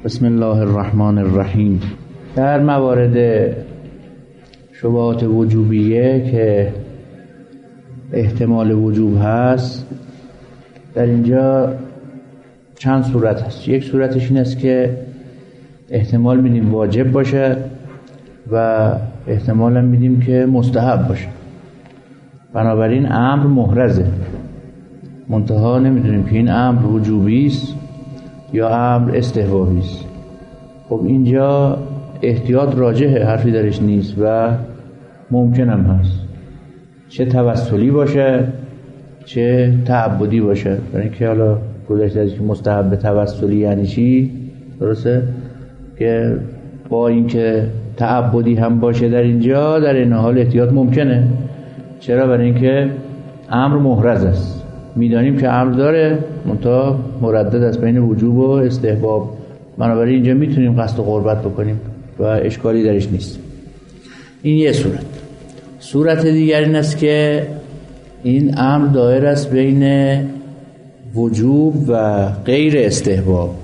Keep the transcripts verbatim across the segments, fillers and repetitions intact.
بسم الله الرحمن الرحیم. در موارد شبهات وجوبیه که احتمال وجوب هست، در اینجا چند صورت هست. یک صورتش این است که احتمال میدیم واجب باشه و احتمال هم میدیم که مستحب باشه. بنابراین امر محرزه، منتها نمیدونیم که این امر وجوبی است یا امر استحبابی است. خب اینجا احتیاط راجحه، حرفی درش نیست و ممکن هم هست، چه توسلی باشه چه تعبدی باشه. برای اینکه حالا گذشته از که مستحب توسلی یعنی چی، درسته که با اینکه تعبدی هم باشه در اینجا، در این حال احتیاط ممکنه. چرا؟ برای اینکه امر محرز است، میدانیم که امر داره منتها مردد از بین وجوب و استحباب. بنابراین اینجا میتونیم قصد و قربت بکنیم و اشکالی درش نیست. این یه صورت. صورت دیگر این است که این امر دایر است بین وجوب و غیر استحباب،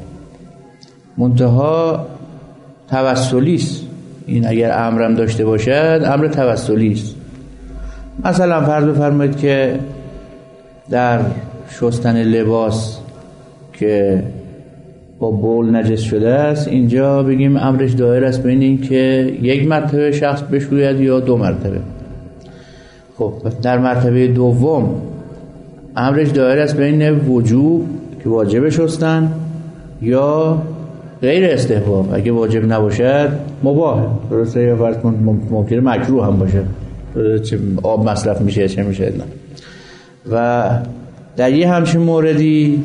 منتها توسلی است. این اگر امرم داشته باشد امر توسلی است. مثلا فرض بفرمایید که در شستن لباس که با بول نجس شده است، اینجا بگیم امرش دایر است بین این که یک مرتبه شخص بشوید یا دو مرتبه. خب در مرتبه دوم امرش دایر است بین وجوب که واجب شستن یا غیر استحباب. اگه واجب نباشد مباح، درسته، یا فرض کن ممکنه مکروه هم باشه، چه آب مصرف میشه چه میشه. و در یه همچین موردی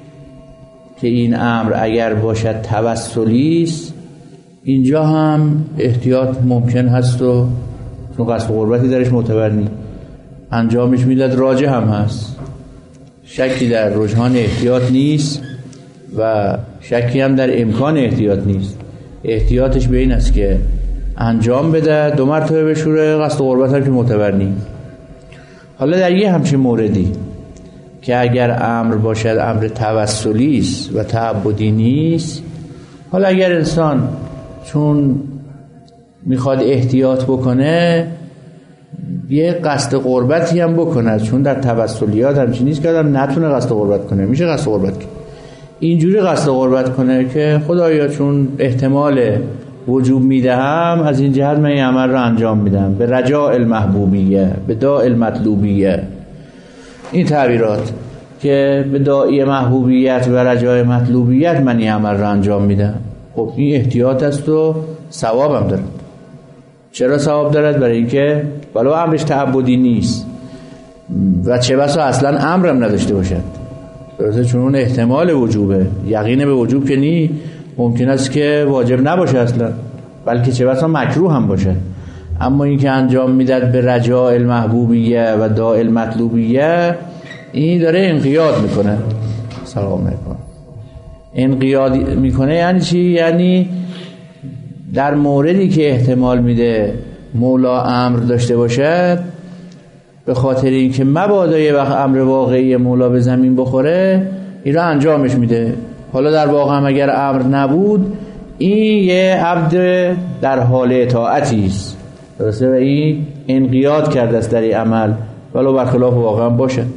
که این امر اگر باشد توسلی است، اینجا هم احتیاط ممکن هست و چون قصد قربتی درش معتبر نیست، انجامش میداد راجع هم هست. شکی در رجحان احتیاط نیست و شکی هم در امکان احتیاط نیست. احتیاطش به این است که انجام بده، دو مرتبه بشوره، قصد قربت هم که معتبر نیست. حالا در یه همچین موردی که اگر امر باشد امر توسلی است و تعبدی نیست، حالا اگر انسان چون میخواد احتیاط بکنه یه قصد قربتی هم بکنه، چون در توسلیات همچین نیست که آدم نتونه قصد قربت کنه، میشه قصد قربت کنه. اینجوری قصد قربت کنه که خدایا چون احتمال وجوب میدهم، از این جهت من این عمل رو انجام میدم به رجاء المحبوبیه، به داء المطلوبیه. این تعبیرات که به داعی محبوبیت و رجاء مطلوبیت من این عمل رو انجام میدم. خب این احتیاط است و ثواب هم دارد. چرا ثواب دارد؟ برای اینکه ولو امرش تعبدی نیست و چه بسا اصلا امرم نداشته باشد، درسته، چون اون احتمال وجوبه، یقین به وجوب که نی، ممکن است که واجب نباشه اصلا، بلکه چه بسا مکروه هم باشه. اما این که انجام میداد به رجاء المحبوبیه و داء المطلوبیه، این داره انقیاد میکنه. سلام علیکم. انقیاد میکنه یعنی چی؟ یعنی در موردی که احتمال میده مولا امر داشته باشد، به خاطر اینکه مبادا یه وقت امر واقعی مولا به زمین بخوره، این رو انجامش میده. حالا در واقع هم اگر امر نبود، این یه عبد در حال اطاعتی است، درسته، و این انقیاد کرده است در این عمل ولو برخلاف واقع هم باشد.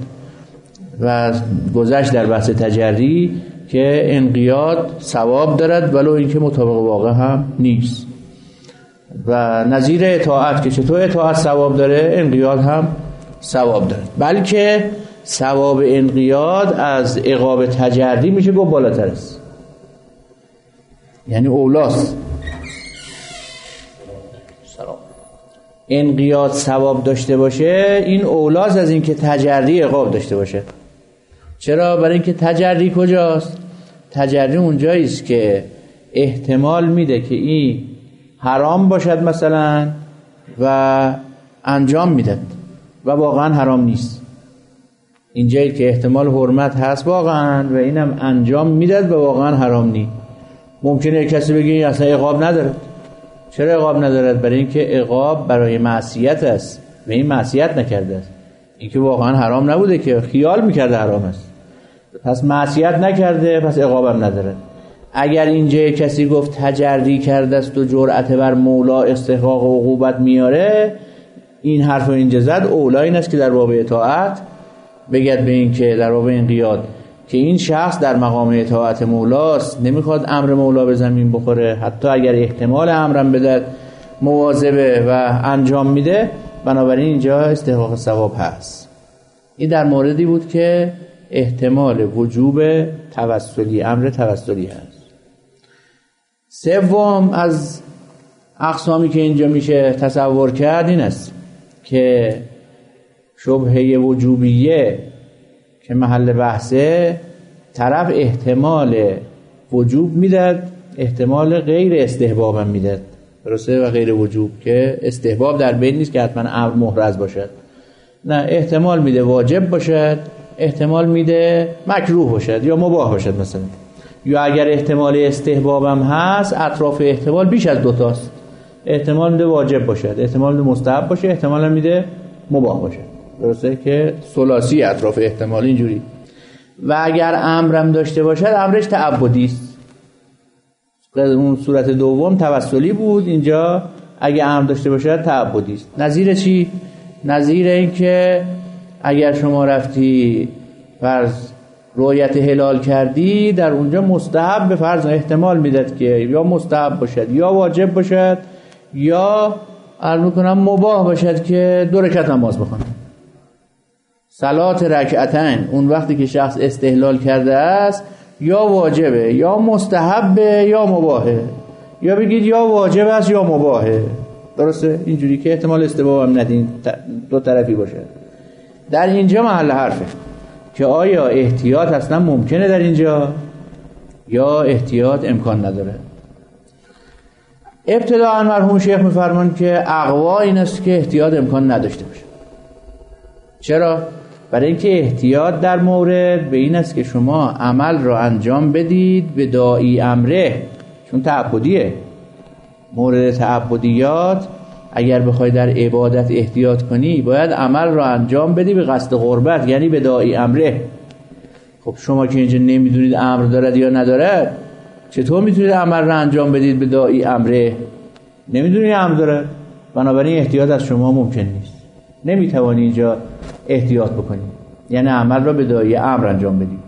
و گذشت در بحث تجری که انقیاد ثواب دارد ولو اینکه مطابق واقع هم نیست. و نظیر اطاعت که چطور اطاعت ثواب داره، انقیاد هم ثواب داره، بلکه ثواب انقیاد از عقاب تجری میشه گفت بالاتر است، یعنی اولاست. انقیاد ثواب داشته باشه، این اولاست از این که تجری عقاب داشته باشه. چرا؟ برای اینکه تجری کجاست؟ تجری اونجایی است که احتمال میده که این حرام باشد مثلا و انجام میداد و واقعا حرام نیست. اینجایی که احتمال حرمت هست واقعا و اینم انجام میداد و واقعا حرام نیست. ممکنه کسی بگه اصلا عقاب نداره. چرا عقاب ندارد؟ برای اینکه عقاب برای معصیت است و این معصیت نکرده است. اینکه واقعا حرام نبوده که خیال میکرده حرام است، پس معصیت نکرده، پس عقابم نداره. اگر اینجا کسی گفت تجری کرده است و جرأت بر مولا استحقاق و عقوبت میاره، این حرف و اینجا زد اولا این است که در باب اطاعت بگد به این که در باب انقیاد که این شخص در مقام اطاعت مولاست، نمیخواد امر مولا به زمین بخوره، حتی اگر احتمال امرم بدد مواظبه و انجام میده، بنابراین اینجا استحقاق ثواب هست. این در موردی بود که احتمال وجوب توسلی، امر توسلی هست. سوم از اقسامی که اینجا میشه تصور کرد این است که شبهه وجوبیه که محل بحثه، طرف احتمال وجوب میداد، احتمال غیر استحباب هم میداد، درسته؟ و غیر وجوب که استحباب در بین نیست که حتما امر محرز باشد، نه، احتمال میده واجب باشد، احتمال میده مکروه باشد یا مباح باشد مثلا، یا اگر احتمال استحباب هم هست اطراف احتمال بیش از دوتاست، احتمال میده واجب باشد، احتمال میده مستحب باشه، احتمال میده مباح باشه، درسته که ثلاثی اطراف احتمال اینجوری. و اگر امرم داشته باشد امرش تعبدی است. اون صورت دوم توسلی بود، اینجا اگه امر داشته باشد تعبدی است. نظیر چی؟ نظیر این که اگر شما رفتی فرض رؤیت هلال کردی، در اونجا مستحب به فرض احتمال میداد که یا مستحب باشد یا واجب باشد یا عرض میکنم مباح باشد که دو رکعت نماز بخونه. صلات رکعتین اون وقتی که شخص استحلال کرده است یا واجبه یا مستحبه یا مباحه، یا بگید یا واجب است یا مباحه، درسته؟ اینجوری که احتمال استحباب هم ندین، دو طرفی باشه. در اینجا محل حرفه که آیا احتیاط اصلا ممکنه در اینجا یا احتیاط امکان نداره. ابتداء مرحوم شیخ میفرمان که اقوا این است که احتیاط امکان نداشته باشه. چرا؟ برای اینکه احتیاط در مورد به این است که شما عمل را انجام بدید به داعی امره، چون تعبدیه. مورد تعبدیات اگر بخوای در عبادت احتیاط کنی باید عمل را انجام بدی به قصد قربت، یعنی به داعی امره. خب شما که اینجا نمیدونید امر دارد یا ندارد، چطور میتونید عمل را انجام بدید به داعی امره؟ نمیدونید امر دارد، بنابراین احتیاط از شما ممکن نیست، نمیتوانی اینجا احتیاط بکنی، یعنی عمل را به داعی امر انجام بدی.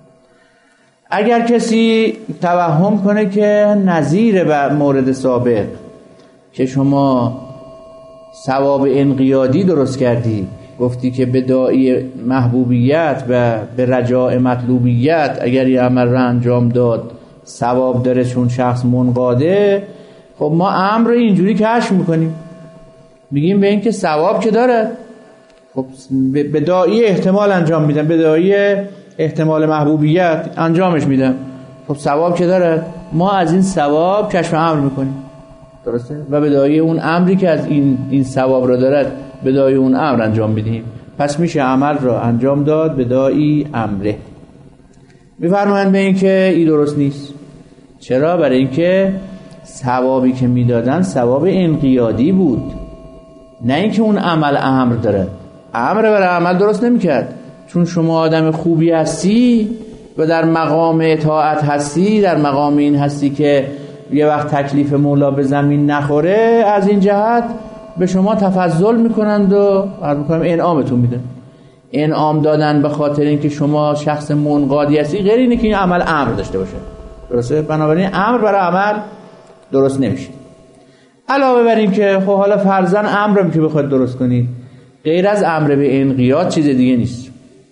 اگر کسی توهم کنه که نظیر به مورد سابق که شما ثواب انقیادی درست کردی، گفتی که به داعی محبوبیت و به رجاء مطلوبیت اگر یه عمل را انجام داد ثواب داره چون شخص منقاده، خب ما امر رو اینجوری کشف میکنیم، میگیم به این که ثواب که داره، خب به داعی احتمال انجام میدم، به داعی احتمال محبوبیت انجامش میدم، خب ثواب که داره، ما از این ثواب کشف امر میکنیم، درسته؟ و به داعی اون امری که از این این ثواب را دارد به داعی اون امر انجام میدیم، پس میشه عمل را انجام داد به داعی امره. میفرمایند به این که این درست نیست. چرا؟ برای اینکه ثوابی که میدادن ثواب انقیادی بود، نه اینکه اون عمل امر داره. امر برای عمل درست نمیکرد، چون شما آدم خوبی هستی و در مقام اطاعت هستی، در مقام این هستی که یه وقت تکلیف مولا به زمین نخوره، از این جهت به شما تفضل میکنند و عرض میکنم انعامتون میدن. انعام دادن به خاطر اینکه شما شخص منقادی هستی غیر اینه که این عمل امر داشته باشه، درسته؟ بنابراین امر برای عمل درست نمیشه. علاوه بر این که خب حالا فرضاً امرم که بخواد درست کنید، غیر از امر به انقیاد چیز دیگه نیست.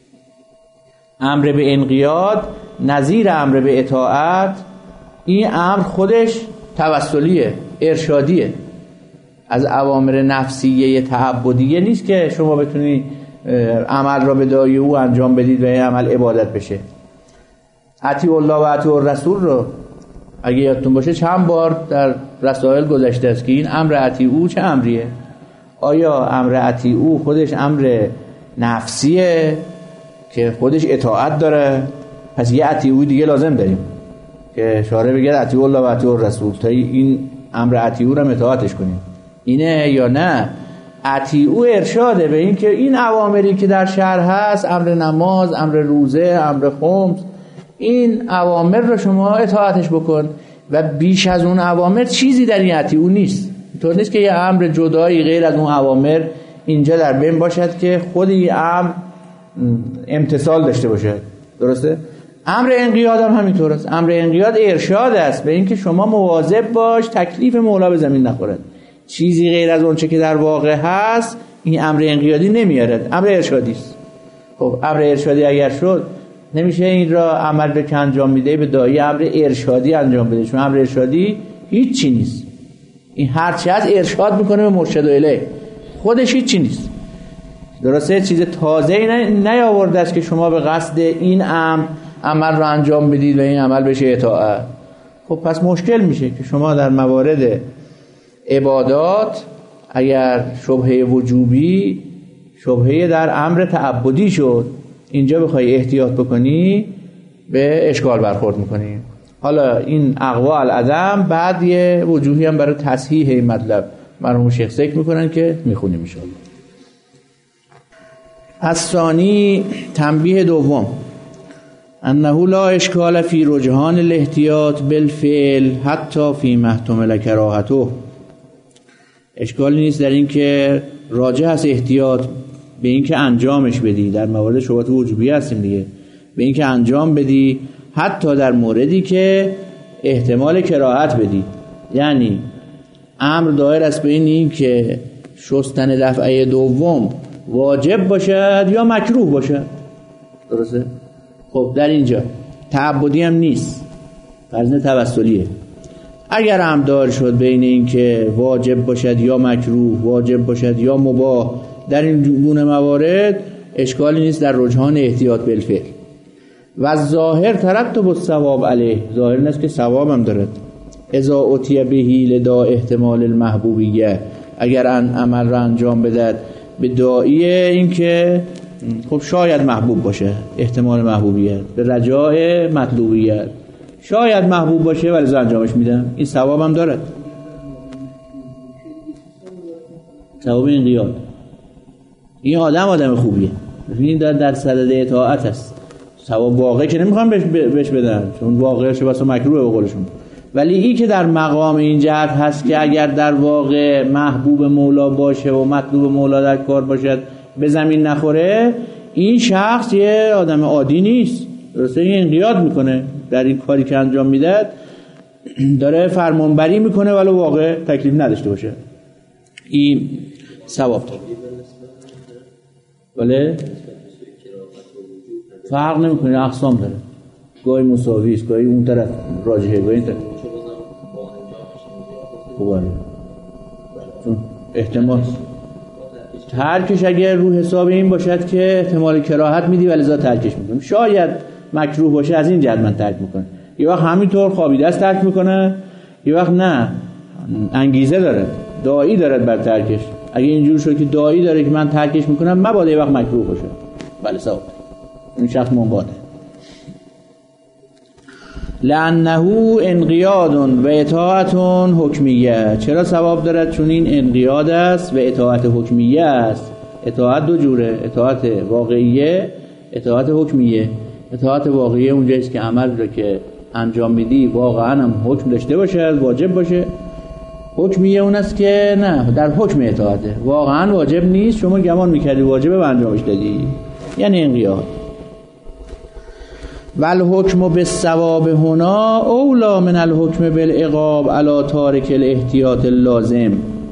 امر به انقیاد نظیر امر به اطاعت، این امر خودش توسلیه، ارشادیه، از اوامر نفسیه تعبدیه نیست که شما بتونی عمل را به داعی او انجام بدید و این عمل عبادت بشه. اطیع الله و اطیع الرسول رو اگه یادتون باشه چند بار در رسائل گذشته است که این امر اطیع او چه امریه؟ آیا امر اطیع او خودش امر نفسیه که خودش اطاعت داره؟ پس یه اطیع او دیگه لازم داریم که شارع بگه اطیع الله و اطیع الرسول تا این امر اطیع او رو اطاعتش کنیم. اینه یا نه؟ اطیع او ارشاده به این که این اوامری که در شرع هست، امر نماز، امر روزه، امر خمس، این اوامر رو شما اطاعتش بکن و بیش از اون اوامر چیزی در این اطیعو نیست. اینطور نیست که یه امر جدایی غیر از اون اوامر اینجا در بین باشد که خود این امر امتثال داشته باشد. درسته؟ امر انقیاد هم همینطور است. امر انقیاد ارشاد است به اینکه شما مواظب باش تکلیف مولا به زمین نخورد. چیزی غیر از اون چه که در واقع هست این امر انقیادی نمیارد، امر ارشادی است. خب امر ارشادی اگر شد نمیشه این را عمل به که انجام میده به دایی امر ارشادی انجام بده، چون امر ارشادی هیچ چی نیست. این هر چی از ارشاد میکنه به مرشد و الیه، خودش هیچ چی نیست. درسته؟ چیز تازه‌ای نیاورده است که شما به قصد این امر عمل رو انجام بدید و این عمل بشه اطاعت. خب پس مشکل میشه که شما در موارد عبادات اگر شبهه وجوبی شبهه در امر تعبدی شد اینجا بخوای احتیاط بکنی به اشکال برخورد میکنی. حالا این اقوا العدم بعد یه وجوهی هم برای تصحیح این مطلب مرحوم شیخ ذکر میکنن که میخونیم ان شاء الله. الثانی تنبیه دوم انه لا اشکال فی رجحان الاحتیاط بالفعل حتی فی ما احتمل کراهته. اشکالی نیست در این که راجح است احتیاط به این که انجامش بدی، در موارد شبهات وجوبی هستیم دیگه، به این که انجام بدی حتی در موردی که احتمال کراهت بدی. یعنی امر دایر است به این که شستن دفعه دوم واجب باشد یا مکروه باشد. درسته؟ خب در اینجا تعبدی هم نیست، فرض توسلیه. اگر هم دار شد بین این که واجب باشد یا مکروه، واجب باشد یا مباح، در این گونه موارد اشکالی نیست در رجحان احتیاط بالفعل. و ظاهر ترتب الثواب علیه، ظاهر نیست که ثواب هم دارد. اذا اتیه بهی لدا احتمال المحبوبیه، اگر ان عمل را انجام بدهد به داعی این که خب شاید محبوب باشه، احتمال محبوبیت به رجاء مطلوبیت، شاید محبوب باشه ولی انجامش میدم، این ثواب هم دارد. ثواب انقیاد. این آدم آدم خوبیه، این در در صدد اطاعت است. ثواب واقعی که نمیخوام بهش بهش بدن چون واقعش واسه مکروه به قولشون، ولی این که در مقام این جهت هست که اگر در واقع محبوب مولا باشه و مطلوب مولا در کار باشد به زمین نخوره، این شخص یه آدم عادی نیست. درسته؟ این انقیاد میکنه در این کاری که انجام میده، داره فرمانبری میکنه ولی واقع تکلیف نداشته باشه، این ثواب داره. ولی فرق نمیکنه، اقسام داره، گاهی مساوی است، گاهی اون طرف راجحه، گاهی این طرف. خوبه چون احتمال ترکش اگر رو حساب این باشد که احتمال کراهت میدی ولی لذا ترکش میکنم، شاید مکروه باشه از این جهت من ترک میکنم. یه وقت همینطور خوابیده است ترک میکنه، یه وقت نه انگیزه داره، داعی دارد بر ترکش. اگه اینجور شد که داعی داره که من ترکش میکنم مبادا یه وقت مکروه باشه، بله ثواب این شخص منقاده. لانه انقیاد و اطاعت حکمیه. چرا ثواب دارد؟ چون این انقیاد است و اطاعت حکمیه است. اطاعت دو جوره، اطاعت واقعیه، اطاعت حکمیه. اطاعت واقعیه اونجاییست که عمل رو که انجام میدی واقعا هم حکم داشته باشه، واجب باشه. حکمیه اون است که نه در حکم اطاعته، واقعا واجب نیست، شما گمان میکردی واجبه و انجامش دادی، یعنی انقیاد. والحکم بالثواب هنا اولا من الحکم بالعقاب علی تارک الاحتیاط اللازم.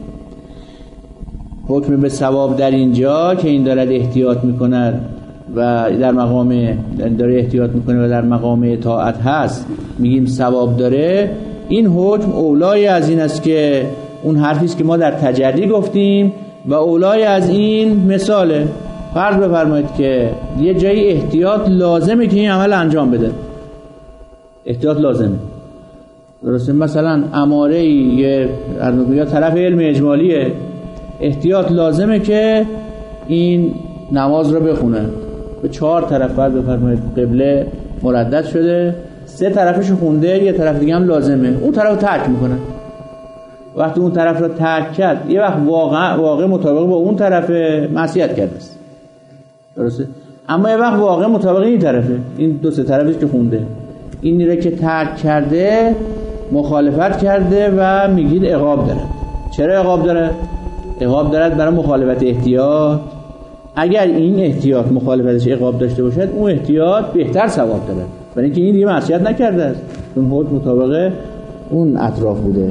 حکم به ثواب در اینجا که این دارد احتیاط میکند و در مقام داره احتیاط میکنه و در مقام اطاعت هست، میگیم ثواب داره، این حکم اولای از این است که اون حرفی است که ما در تجری گفتیم و اولای از این مثاله. فرض بفرمایید که یه جایی احتیاط لازمه که این عمل انجام بده، احتیاط لازمه. درسته؟ مثلا اماره یه یا طرف علم اجمالیه، احتیاط لازمه که این نماز رو بخونه. به چهار طرف فرض بفرمایید قبله مردد شده، سه طرفش خونده، یه طرف دیگه هم لازمه، اون طرف ترک میکنه. وقتی اون طرف رو ترک کرد یه وقت واقع واقع مطابق با اون طرف معصیت کرده است. درسته؟ اما یه وقت واقع مطابق این طرفه، این دو سه طرفش که خونده، اینی رو که ترک کرده مخالفت کرده و میگید عقاب داره. چرا عقاب داره؟ عقاب داره برای مخالفت احتیاط. اگر این احتیاط مخالفتش عقاب داشته باشد، اون احتیاط بهتر ثواب داره، برای اینکه این دیگه معصیت نکرده است، اون حکم مطابق اون اطراف بوده.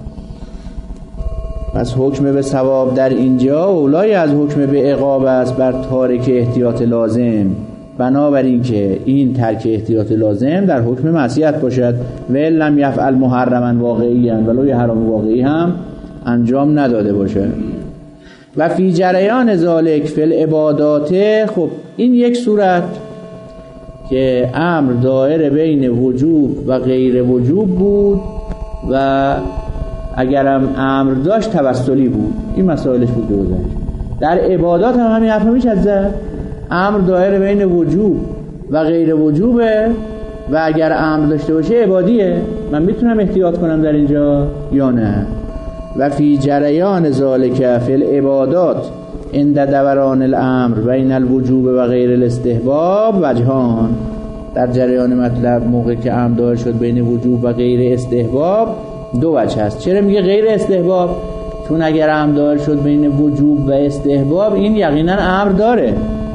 پس حکم به ثواب در اینجا اولای از حکم به عقاب است بر تارک احتیاط لازم، بنابراین که این ترک احتیاط لازم در حکم معصیت باشد و لم یفعل محرما واقعیا، ولو یه حرام واقعی هم انجام نداده باشه. و فی جریان ذالک فی العبادات، خب این یک صورت که امر دائر بین وجوب و غیر وجوب بود و اگرم امر داشت توسلی بود، این مسائلش بود گذشت. در عبادات هم همین حرف میشه زد، امر دائر بین وجوب و غیر وجوبه و اگر امر داشته باشه عبادیه، من میتونم احتیاط کنم در اینجا یا نه. و فی جریان ذالک فی العبادات عند دوران الامر بین الوجوب و غیر الاستحباب وجهان، در جریان مطلب موقع که امر دائر شد بین وجوب و غیر استحباب دو وجه هست. چرا میگه غیر استحباب؟ چون اگر امر دائر شد بین وجوب و استحباب، این یقینا امر داره،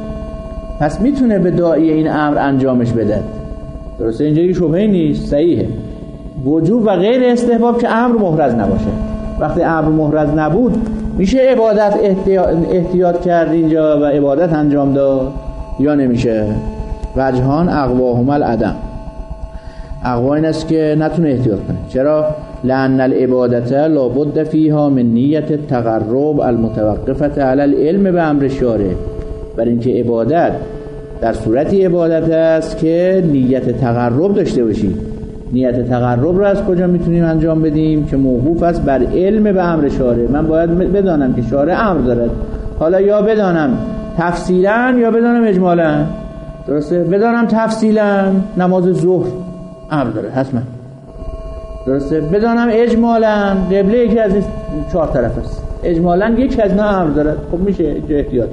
پس میتونه به داعی این امر انجامش بده. درسته؟ اینجا که شبهه نیست، صحیحه. وجوب و غیر استحباب که امر محرز نباشه. وقتی امر محرز نبود میشه عبادت احتیاط کرد اینجا و عبادت انجام داد یا نمیشه؟ وجهان اقواهما العدم، اقوا این است که نتونه احتیاط کنه. چرا؟ لأن العبادت لابد فیها من نیت التقرب المتوقفه علی العلم بامر الشارع، برای اینکه عبادت در صورتی عبادت است که نیت تقرب داشته باشی. نیت تقرب رو از کجا میتونیم انجام بدیم؟ که موقوف است بر علم به امر شارع. من باید بدانم که شارع امر دارد، حالا یا بدانم تفصیلا یا بدانم اجمالا. درسته؟ بدانم تفصیلا نماز ظهر امر داره حتما، درسته؟ بدانم اجمالا قبله یکی از این چهار طرف است، اجمالا یکی از اینا امر داره، خب میشه احتیاط.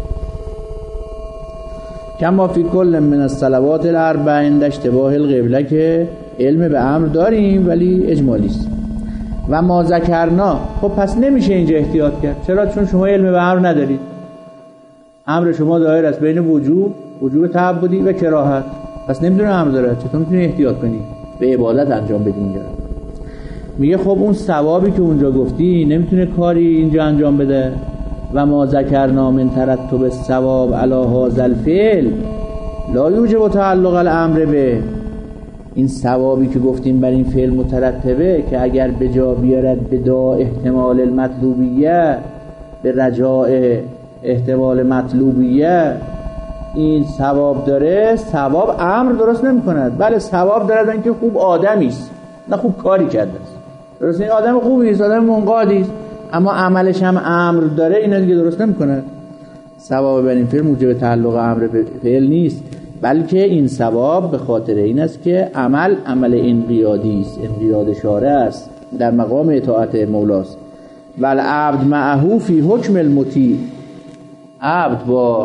کما فی کل من الصلوات الاربع عند اشتباه القبله، که علم به امر داریم ولی اجمالی است. و ما ذکرنا، خب پس نمیشه اینجا احتیاط کرد. چرا؟ چون شما علم به امر ندارید. امر شما دایر است بین وجوب، وجوب تعبدی و کراهت، پس نمیدونه امر داره، چطور میتونی احتیاط کنی به عبادت انجام بدی اینجا؟ میگه خب اون ثوابی که اونجا گفتی نمیتونه کاری اینجا انجام بده. و ما ذکرنا من ترتب الثواب علی هذا الفعل لا یوجب تعلق الامر به، این ثوابی که گفتیم بر این فعل مترتبه که اگر به جا بیارد به دا احتمال المطلوبیه، به رجاء احتمال مطلوبیه، این ثواب داره. ثواب امر درست نمی کند. بله ثواب داره در اینکه خوب آدمی است، نه خوب کاری کرده است. درست؟ این آدم خوبی است، آدم منقادی است، اما عملش هم امر داره، اینا دیگه درست نمی کند. ثواب بر این فعل موجب تعلق امر به فعل نیست، بلکه این ثواب به خاطر این است که عمل عمل انقیادی است، انقیاد شارع است، در مقام اطاعت مولاست. والعبد معه فی حکم المطیع، عبد با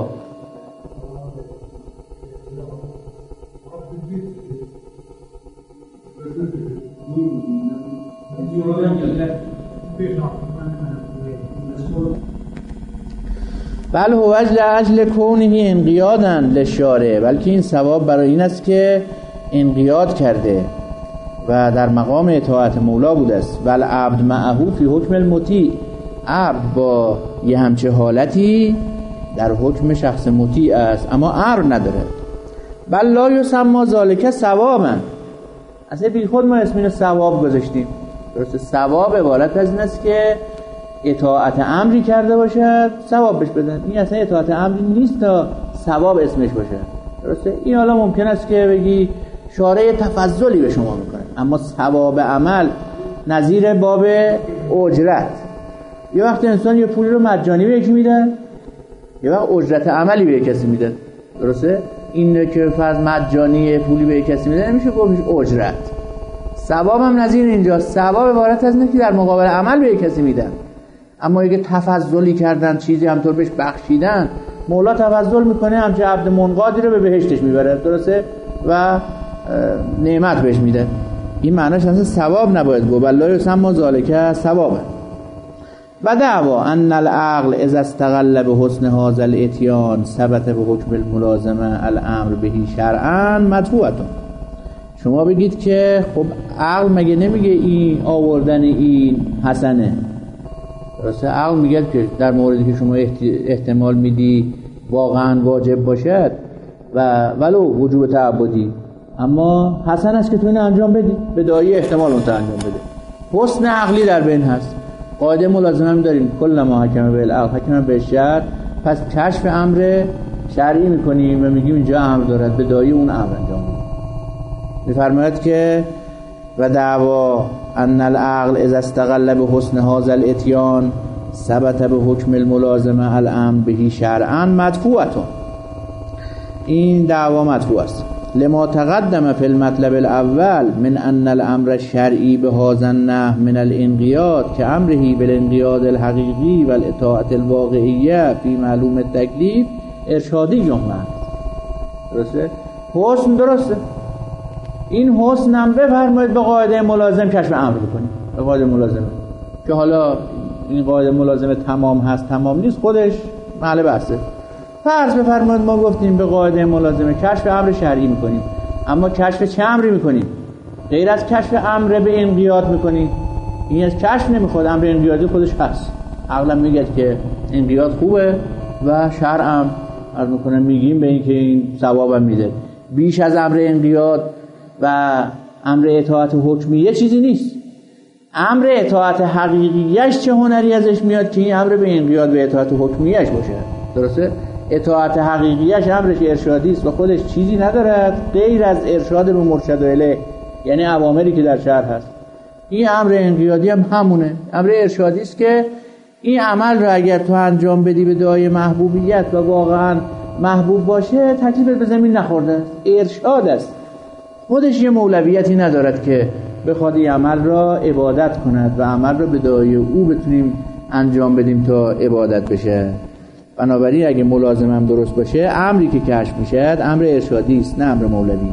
بل هو اجل کونه انقیادا للشارع، بلکه این ثواب برای این است که انقیاد کرده و در مقام اطاعت مولا بوده است. بل عبد معه فی حکم المطیع، عبد با یه همچه حالتی در حکم شخص مطیع است اما امر نداره. بل لا یسمى ذلک ثوابا، اصلا بی خود ما اسمین ثواب گذاشتیم. درسته؟ ثواب عبارت از این است که اطاعت امری کرده باشد ثواب بهش بدن. این اصلا اطاعت امری نیست تا ثواب اسمش باشه. درسته؟ این حالا ممکن است که بگی شارع تفضلی به شما میکنه، اما ثواب عمل نظیر باب اجرت. یه وقت انسان یه پولی رو مجانی به یکی میدن، یه وقت اجرت عملی به کسی میدن. درسته؟ این که فرض مجانی پولی به کسی میدن نمیشه گفتش اجرت. ثواب هم نظیر اینجا، ثواب عبارت از اینه که در مقابل عمل به کسی میدن، اما اگه تفضلی کردن چیزی همطور بهش بخشیدن، مولا تفضل میکنه همچه عبد منقادی رو به بهشتش میبره، درسته، و نعمت بهش میده. این معناش اصلا ثواب نباید گفت، بل لا یسمى ذلک ثوابا. و دعوا ان العقل اذا استغل بحسن هذا الاتیان ثبت به حکم الملازمه الامر بهی شرعا مدفوعه. شما بگید که خب عقل مگه نمیگه این آوردن این حسنه، درسته؟ عقل میگه که در موردی که شما احتمال میدی واقعا واجب باشد و ولو وجوب تعبدی، اما حسن است که تو اینو انجام بدی، به دایی احتمال اون انجام بده. حسن عقلی در بین هست. قاعده ملازمه هم داریم، کل ما حکم به العقل حکم به الشرع. پس کشف امر شرعی میکنیم و میگیم اینجا امر دارد، به دایی اون امر انجام بده. میفرماید که و دعوا ان العقل اذا استغل بحسن هذا الاتیان ثبت به حکم الملازمه الامر بهی شرعا مدفوعه. این دعوا مدفوع است لما تقدم فی المطلب الاول من ان الامر الشرعی بهذا النحو من الانقیاد که امره بالانقیاد الحقیقی و الاطاعت الواقعیه فی معلوم التکلیف ارشادی جمله. درسته؟ حسن درسته. این حسن هم بفرمایید به قاعده ملازم کشف امر بکنید، به قاعده ملازمه که حالا این قاعده ملازمه تمام هست تمام نیست خودش محل بحثه. فرض بفرمایید ما گفتیم به قاعده ملازمه کشف امر شرعی میکنیم، اما کشف چه امری میکنیم؟ غیر از کشف امر به انقیاد میکنیم. این از کشف نمیخواد، امر انقیادی خودش هست. عقلم میگه که انقیاد خوبه و شرعم عرض میکنه میگیم به این که این ثوابم میده. بیش از امر انقیاد و امر اطاعت حکمیه چیزی نیست. امر اطاعت حقیقیش چه هنری ازش میاد که این امر به انقیاد به اطاعت حکمیش باشه، درسته؟ اطاعت حقیقیش امرش ارشادی است و خودش چیزی ندارد غیر از ارشاد به مرشد الیه، یعنی اوامری که در شرع هست. این امر انقیادی هم همونه، امر ارشادی است که این عمل رو اگر تو انجام بدی به دعای محبوبیت و واقعا محبوب باشه تکلیف به زمین نخورده است، ارشاد است. خودش یه مولویتی ندارد که بخواد این عمل را عبادت کند و عمل را به دعای او بتونیم انجام بدیم تا عبادت بشه. بنابراین اگه ملازم هم درست باشه امری که کشف میشه امر ارشادی است نه امر مولوی.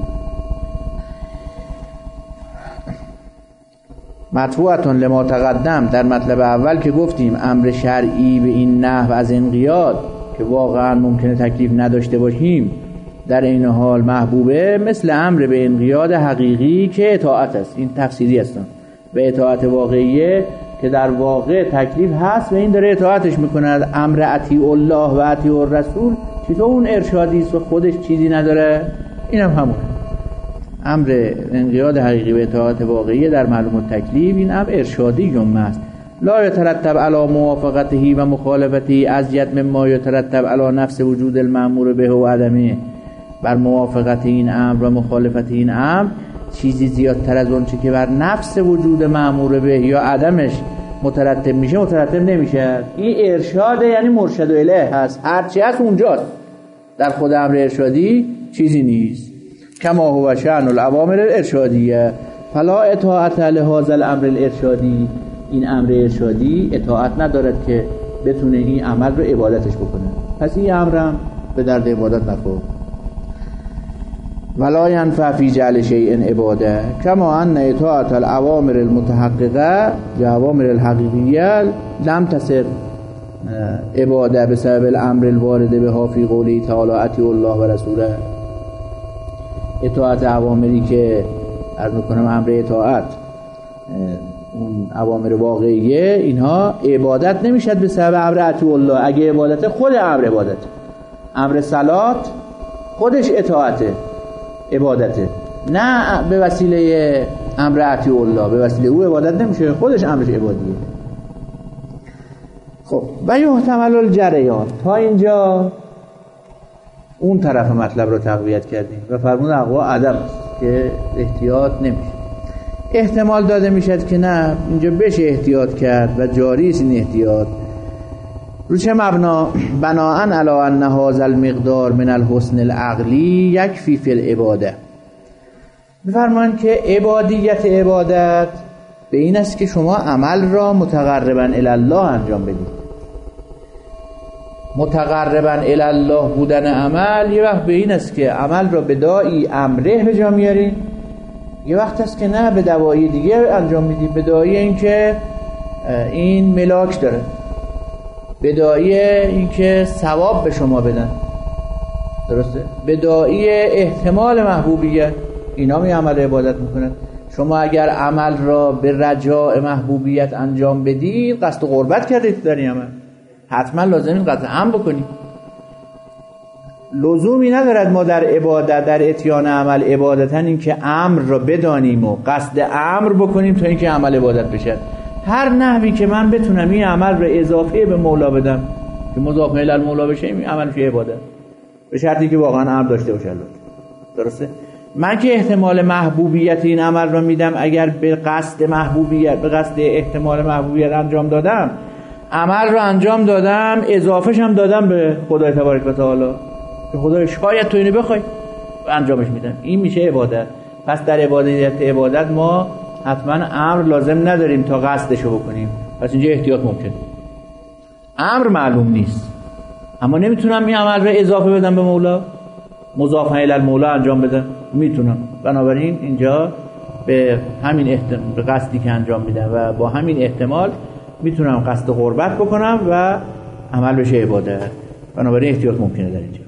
مطبوعتون لما تقدم، در مطلب اول که گفتیم امر شرعی به این نحو از انقیاد که واقعا ممکنه تکلیف نداشته باشیم در این حال محبوبه، مثل امر به انقیاد حقیقی که اطاعت است. این تفسیری هستن به اطاعت واقعیه که در واقع تکلیف هست و این داره اطاعتش میکند. امر اطیع الله و اطیع الرسول چطور اون ارشادی است و خودش چیزی نداره؟ اینم هم همونه. امر انقیاد حقیقی به اطاعت واقعیه در معلوم التکلیف، این امر ارشادی جمعه است. لا یترتب علی موافقته و مخالفته ازید مما یترتب علی نفس وجود المأمور به و عدمه. بر موافقت این امر و مخالفت این امر چیزی زیادتر از اون چه که بر نفس وجود مأمور به یا عدمش مترتب میشه مترتب نمیشه. این ارشاده، یعنی مرشد الیه هست، هرچی هست اونجاست، در خود امر ارشادی چیزی نیست. کما هو شأن الاوامر الارشادیه فلا اطاعت لهذا الامر الارشادی. این امر ارشادی اطاعت ندارد که بتونه این عمل رو عبادتش بکنه، پس این امرم به درد عبادت نخورد. ولا ينفع في جعل شيء عباده كما ان اطاعت الاوامر المتحققه باوامر الحقيقيه لم تصر عباده بسبب الامر الوارد بها في قوله تعالى اطیعوا الله و رسوله. اطاعت اوامری که عرض میکنم امر اطاعت اون اوامر واقعیه اینها عبادت نمیشد به سبب امر اطیعوا الله. اگه عبادت خود امر عبادت، امر صلات خودش اطاعته عبادته، نه به وسیله امر اطیع الله، به وسیله او عبادت نمیشه، خودش امرش عبادیه. خب و یحتمل الجریان، تا اینجا اون طرف مطلب رو تقویت کردیم و فرمود اقوا عدم است که احتیاط نمیشه. احتمال داده میشد که نه اینجا بشه احتیاط کرد و جاری است این احتیاط. رو چه مبنا؟ بناءً علی ان هذا المقدار من الحسن العقلی یکفی فی العباده. بفرمایید که عبادیت عبادت به این است که شما عمل را متقرباً الی الله انجام بدید. متقربا الی الله بودن عمل یه وقت به این است که عمل را به داعی امره به جا میارین، یه وقت است که نه به دوایی دیگه انجام میدی، به داعی این که این ملاک داره، به داعی این که ثواب به شما بدن، درسته؟ به داعی احتمال محبوبیت، اینا می عمل عبادت میکنن. شما اگر عمل را به رجاء محبوبیت انجام بدید قصد قربت کردید در این عمل، حتما لازم این قصد هم بکنید. لزومی ندارد ما در عبادت، در اتیان عمل عبادتا این که امر را بدانیم و قصد امر بکنیم تا اینکه عمل عبادت بشه. هر نحوی که من بتونم این عمل را اضافه به مولا بدم که مضاف الی المولا بشه، این عمل فی عبادت، به شرطی که واقعا امر داشته باشه. درسته؟ من که احتمال محبوبیت این عمل را میدم، اگر به قصد محبوبیت، به قصد احتمال محبوبیت انجام دادم، عمل را انجام دادم، اضافهش هم دادم به خدای تبارک و تعالی که خدای شاید تو اینو بخوای انجامش میدم، این میشه عبادت. پس در عبادت عبادت ما حتما امر لازم نداریم تا قصدشو بکنیم، پس اینجا احتیاط ممکنه. امر معلوم نیست، اما نمیتونم این عمل رو اضافه بدم به مولا، مضاف الی المولا انجام بدم، میتونم. بنابراین اینجا به همین احتمال، به قصدی که انجام میدم و با همین احتمال میتونم قصد قربت بکنم و عمل بشه عبادت. بنابراین احتیاط ممکنه در اینجا.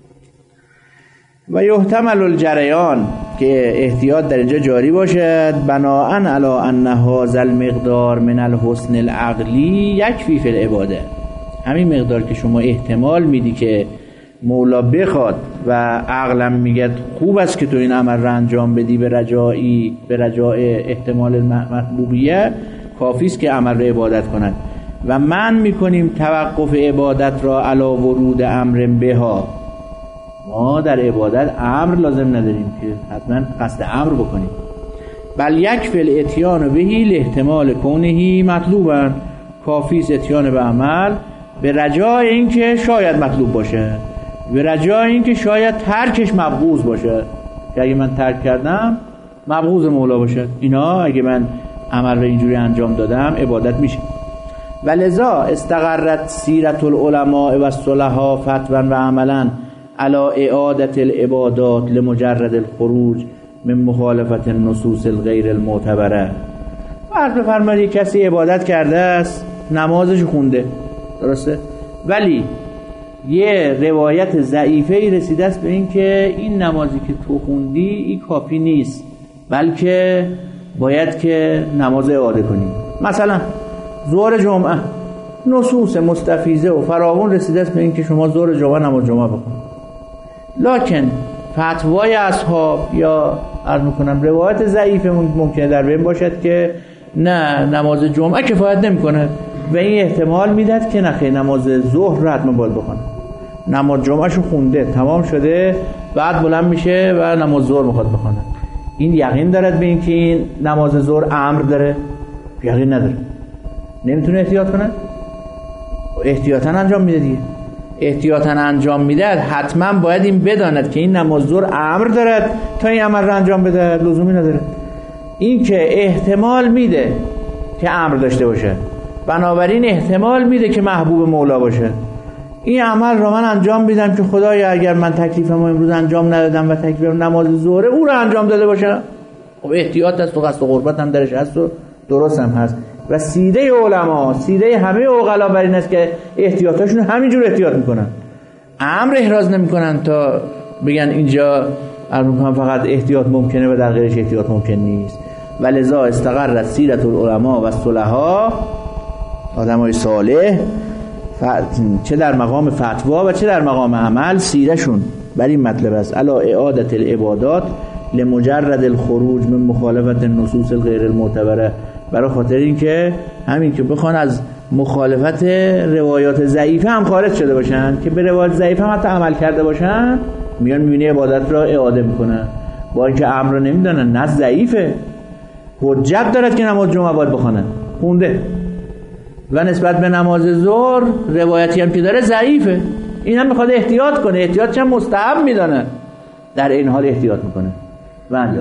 و یحتمل الجریان، که احتیاط در اینجا جاری باشد، بناءً علی ان هذا المقدار من الحسن العقلی یکفی فی العباده. همین مقدار که شما احتمال میدی که مولا بخواد و عقلم میگه خوب است که تو این عمل را انجام بدی به رجایی، به رجای احتمال محبوبیت، کافی است که عمل را عبادت کنند. و من میکنیم توقف عبادت را علی ورود امر بها. ما در عبادت امر لازم نداریم که حتما قصد امر بکنیم، بل یکفی الاتیان بهی لاحتمال کونه مطلوبا. کافی است اتیان به عمل به رجای اینکه شاید مطلوب باشه، به رجای اینکه شاید ترکش مبغوض باشه، که اگه من ترک کردم مبغوض مولا باشه. اینا اگه من عمل رو اینجوری انجام دادم عبادت میشه. ولذا استقرت سیرت العلماء و الصلحاء فتوا و عملا علی اعادت العبادات لمجرد الخروج من مخالفت النصوص الغیر المعتبره. فرض بفرمایید کسی عبادت کرده است، نمازش خونده، درسته؟ ولی یه روایت ضعیفه ای رسیده است به این که این نمازی که تو خوندی این کافی نیست، بلکه باید که نماز اعاده کنی. مثلا ظهر جمعه نصوص مستفیضه و فراوان رسیده است به این که شما ظهر جمعه نماز جمعه بکنید، لکن فتوای اصحاب یا عرض میکنم روایت ضعیفه ممکنه در بین باشد که نه نماز جمعه کفایت نمیکنه و این احتمال میداد که نخیر نماز ظهر رو حتما باید بخونه. نماز جمعهشو خونده تمام شده، بعد بلند میشه و نماز ظهر میخواد بخونه. این یقین دارد به این که این نماز ظهر امر داره؟ یقین نداره، نمیتونه احتیاط کنه، احتیاطاً انجام میده دیگه. احتیاطاً انجام میده، حتما باید این بداند که این نماز ظهر امر دارد تا این عمل رو انجام بده، لزومی نداره. این که احتمال میده که امر داشته باشه، بنابراین احتمال میده که محبوب مولا باشه. این عمل رو من انجام میدم که خدایا اگر من تکلیفمو امروز انجام ندادم و تکلیفم نماز ظهر او رو انجام داده باشه، خب احتیاط است و قصد و قربت هم درش هست و درست هم هست. و سیده علما، سیده همه عقلا بر این است که احتیاطاشون همینجور احتیاط میکنن، امر احراز نمیکنن تا بگن اینجا فقط احتیاط ممکنه و در غیرش احتیاط ممکن نیست. ولذا استقرت سیرت العلماء و الصلحاء، آدمای صالح، چه در مقام فتوا و چه در مقام عمل، سیرشون بر این مطلب است: الا اعادت العبادات لمجرد الخروج من مخالفت النصوص الغیر المعتبره. برای خاطر این که همین که بخوان از مخالفت روایات ضعیفه هم خارج شده باشن، که به روایات ضعیفه هم حتی عمل کرده باشن، میان میبینی عبادت را اعاده میکنن، با اینکه امر رو نمیدونن، نه ضعیفه، حجت دارد که نماز جمعه باید بخونن، خونده، و نسبت به نماز ظهر روایتی هم که داره ضعیفه. این هم میخواد احتیاط کنه، احتیاطش هم مستحب میدانه، در این حال احتیاط میکنه. بله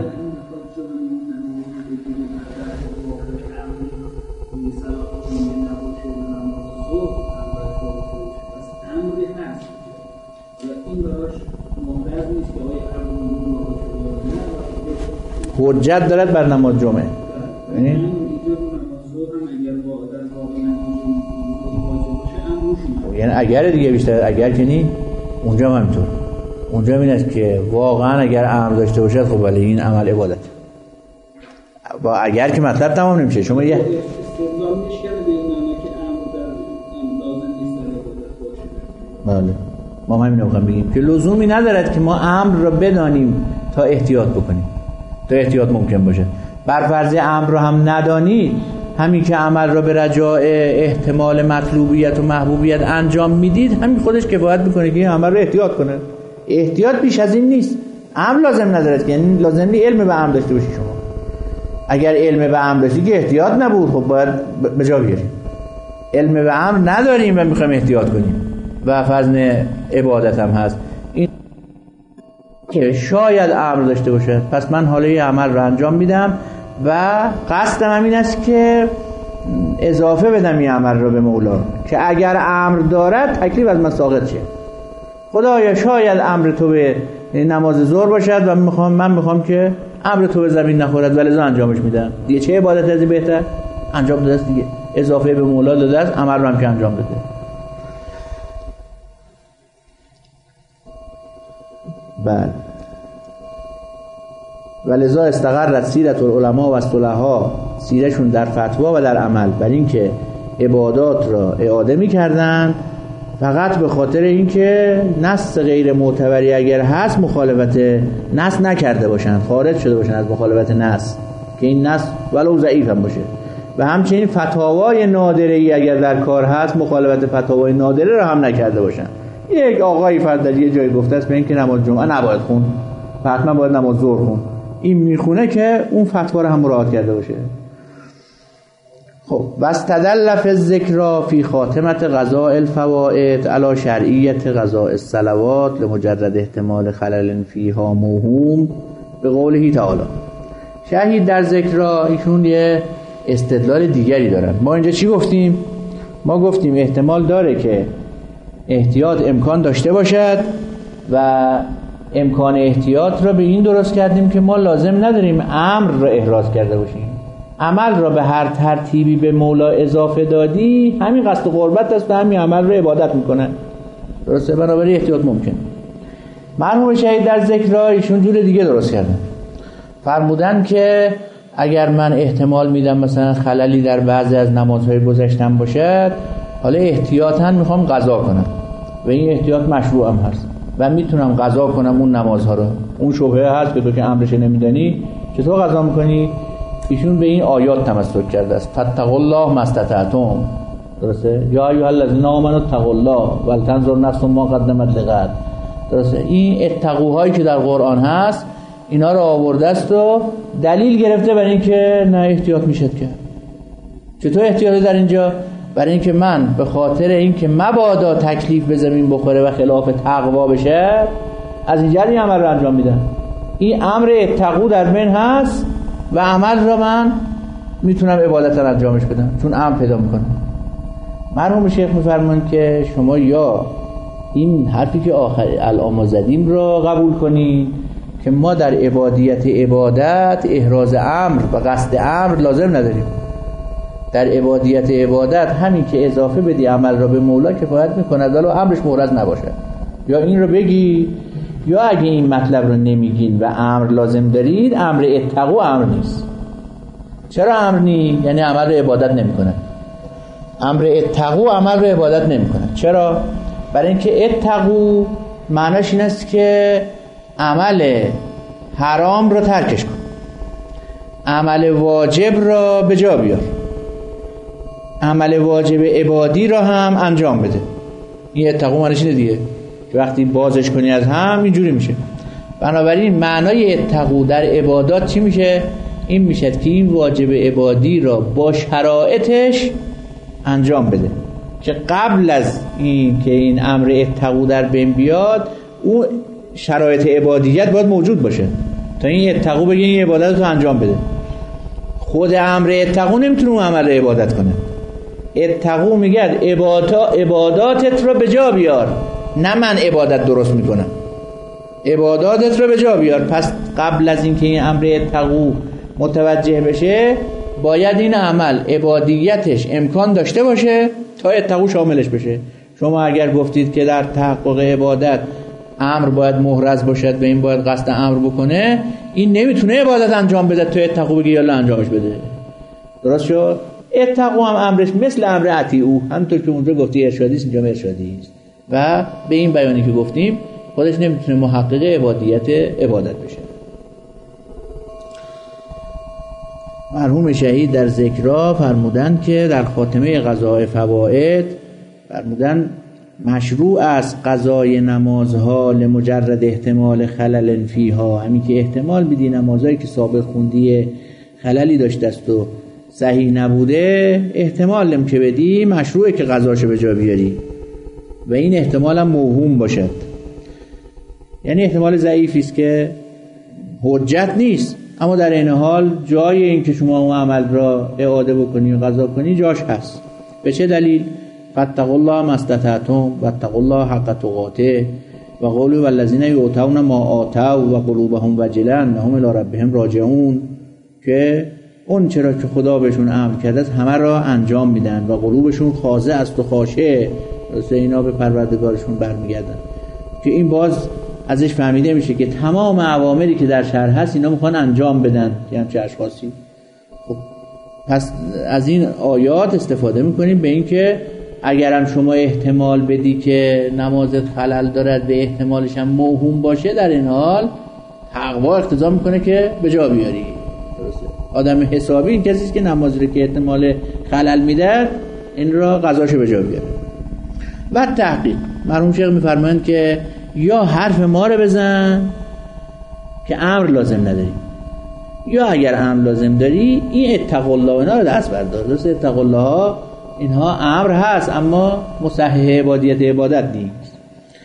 حجت دارد بر نماز جمعه. یعنی یعنی اگر دیگه بیشتر اگر که نی اونجا هم همینطور. اونجا این است که واقعا اگر امر داشته باشد خب ولی این عمل عبادت. با اگر که مطلب تمام نمیشه. شما یه استدلال میشه به این معنی که امر در لازم نیست عبادت باشه. بله ما همین رو می‌خوایم بگیم که لزومی ندارد که ما امر را بدانیم تا احتیاط بکنیم، تا احتیاط ممکن باشه. بر فرض امر رو هم ندانید، همین که عمل را به رجاء احتمال مطلوبیت و محبوبیت انجام میدید، همین خودش کفایت میکنه که این عمل رو احتیاط کنه. احتیاط بیش از این نیست. امر لازم ندارد که، یعنی لازم نیست علم به امر داشته باشی. شما اگر علم به امر داشتی که احتیاط نبود، خب باید به جا بیاریم. علم به امر نداریم و میخوایم احتیاط کنیم و فضل عبادت هم هست این که شاید امر داشته باشه، پس من حالا یه عمل رو انجام میدم و قصدم هم این است که اضافه بدم این عمل رو به مولا که اگر امر دارد تکلیف از من ساقط شه. خدایا شاید امر تو به نماز ظهر باشد و میخوام من میخوام که امر تو به زمین نخورد ولی لذا انجامش میدم. دیگه چه عبادت از این بهتر؟ انجام داده است دیگه، اضافه به مولا داده است، عمل رو هم که انجام داده. بله ولذا استقرت سیرت العلماء و اصطلاحا، سیرشون در فتوا و در عمل بر این که عبادات را اعاده می‌کردند فقط به خاطر اینکه نص غیر معتبری اگر هست مخالفت نص نکرده باشند، خارج شده باشند از مخالفت نص، که این نص ولو ضعیف هم باشه. و همچنین فتاوای نادره ای اگر در کار هست مخالفت فتاوای نادره را هم نکرده باشند. یک آقایی فرد در یه جایی گفته است به این که نماز جمعه نباید خون، حتما باید نماز ظهر خون، این میخونه که اون فتوا رو هم مراعات کرده باشه. خب واستدل فی الذکر فی خاتمه قضاء الفوائد علی شرعیت قضاء الصلوات لمجرد احتمال خلل فیها موهوم به قوله تعالی. شهید در ذکر ایشون یه استدلال دیگری دارن. ما اینجا چی گفتیم؟ ما گفتیم احتمال داره که احتیاط امکان داشته باشد و امکان احتیاط را به این درست کردیم که ما لازم نداریم امر را احراز کرده باشیم. عمل را به هر ترتیبی به مولا اضافه دادی همین قصد قربت است و همین عمل را عبادت میکنه. درسته؟ بنابراین احتیاط ممکن. مرحوم شهید در ذکر ایشون جور دیگه درست کردن. فرمودن که اگر من احتمال میدم مثلا خللی در بعضی از نمازهای گذشتم باشد، حالا احتیاطاً میخوام قضا کنم و این احتیاط مشروع هم هست و میتونم قضا کنم اون نمازها رو. اون شبهه هست که تو که امرش نمیدانی چطور قضا میکنی؟ ایشون به این آیات تمسک کرده است. فاتقوا الله ما استطعتم. درسته؟ یا ایها الذین آمنوا اتقوا الله ولتنظر نفس ما قدمت لغد. درسته؟ این اتقوهایی که در قرآن هست اینا رو آورده است و دلیل گرفته برای اینکه نه احتیاط میشد کرد. چطور احتیاط در اینجا؟ برای اینکه من به خاطر اینکه مبادا تکلیف به زمین بخوره و خلاف تقوا بشه از اینجا این عمل رو انجام میدم. این امر اتقوا در من هست و عمل را من میتونم عبادت را انجامش بدم چون امر پیدا میکنم. مرحوم شیخ میفرمایند که شما یا این حرفی که آخر الان ما زدیم را قبول کنید که ما در عبادیت عبادت احراز امر و قصد امر لازم نداریم. در عبادیت عبادت همین که اضافه بدی عمل را به مولا کفایت میکنه ولو امرش مورد نباشه. یا این رو بگی یا اگه این مطلب رو نمیگین و امر لازم دارید، امر اتقوا امر نیست. چرا امر نیست؟ یعنی عمل رو عبادت نمیکنه. امر اتقوا عمل رو عبادت نمیکنه. چرا؟ برای اینکه اتقوا معناش این است که عمل حرام رو ترکش کن، عمل واجب را به جا بیار، عمل واجب عبادی را هم انجام بده. این اتقوا معناش اینه دیگه که وقتی بازش کنی از هم اینجوری میشه. بنابراین معنای اتقوا در عبادات چی میشه؟ این میشه که این واجب عبادی را با شرایطش انجام بده که قبل از این که این امر اتقوا در بین بیاد اون شرایط عبادیت باید موجود باشه تا این اتقوا بگه این عبادت رو انجام بده. خود امر اتقوا نمیتونه اون عمل عبادت کنه. اتقوا میگه عبادات عباداتت رو به جا بیار، نه من عبادت درست میکنم. عباداتت رو به جا بیار. پس قبل از اینکه این امر اتقوا متوجه بشه باید این عمل عبادیتش امکان داشته باشه تا اتقوا شاملش بشه. شما اگر گفتید که در تحقق عبادت امر باید محرز باشد و این باید قصد امر بکنه، این نمیتونه عبادت انجام بده تو اتقوا بگی یالا انجامش بده. درست شد؟ اتقوا هم امرش مثل امر اطیعوا، همونطور که اونجا گفتی ارشادی است اینجا ارشادی است و به این بیانی که گفتیم خودش نمیتونه محقق عبادیت عبادت بشه. مرحوم شهید در ذکرها فرمودند که در خاتمه قضاء فوائد فرمودند مشروع است قضای نمازها لمجرد احتمال خلل فیها، همین که احتمال بدی نمازهایی که سابق خوندی خللی داشته است و صحیح نبوده، احتمال لم که بدی مشروعه که قضاشو به جا بیاری و این احتمال هم موهوم باشد، یعنی احتمال ضعیفی است که حجت نیست، اما در این حال جای این که شما اون عمل را اعاده بکنی و قضا کنی جاش هست. به چه دلیل؟ فاتقوا الله ما استطعتم واتقوا الله حق تقاته و قولوا والذین یؤتون ما آتوا و قلوبهم وجلة انهم الی ربهم راجعون، که اون چرا که خدا بهشون امر کرده است همه را انجام میدن و قلوبشون خاضع است و خاشع، درسته اینا به پروردگارشون برمیگردن، که این باز ازش فهمیده میشه که تمام اوامری که در شرع هست اینا میخوان انجام بدن که همچه اشخاصی. خب پس از این آیات استفاده میکنیم به این که اگرم شما احتمال بدی که نمازت خلل دارد به احتمالش هم موهوم باشه، در این حال تقوا اقتضا میکنه که به جا بیاری. درسته؟ آدم حسابی این کسی است که نمازی رو که احتمال خلل میده این را قضاشو به جا بیاره. و تحقیق مرحوم شیخ میفرمایند که یا حرف ما رو بزن که امر لازم نداری، یا اگر امر لازم داری این اتقوا الله اینا رو دست بردار. درسته اتقوا الله اینها امر هست اما مصحح عبادیت عبادت نیست.